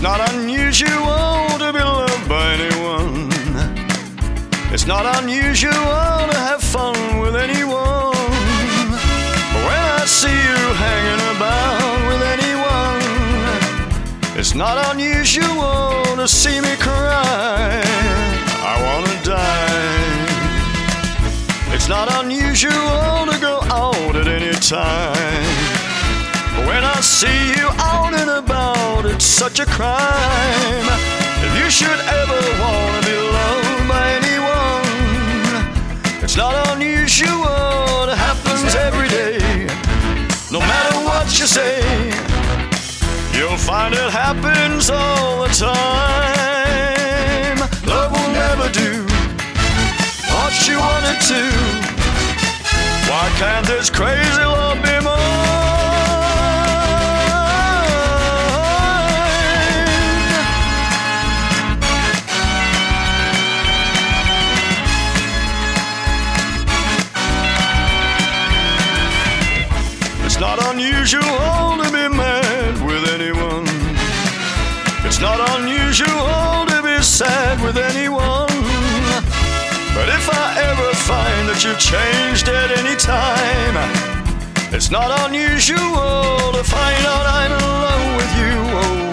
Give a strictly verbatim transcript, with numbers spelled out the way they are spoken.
It's not unusual to be loved by anyone. It's not unusual to have fun with anyone. But when I see you hanging about with anyone, it's not unusual to see me cry. I wanna die. It's not unusual to go out at any time. But when I see you out and about, it's such a crime. If you should ever wanna be loved by anyone, it's not unusual, it happens every day. No matter what you say, you'll find it happens all the time. Love will never do what you want it to. Why can't this crazy love be mine? It's not unusual to be mad with anyone. It's not unusual to be sad with anyone. But if I ever find that you've changed at any time, it's not unusual to find out I'm in love with you. Oh,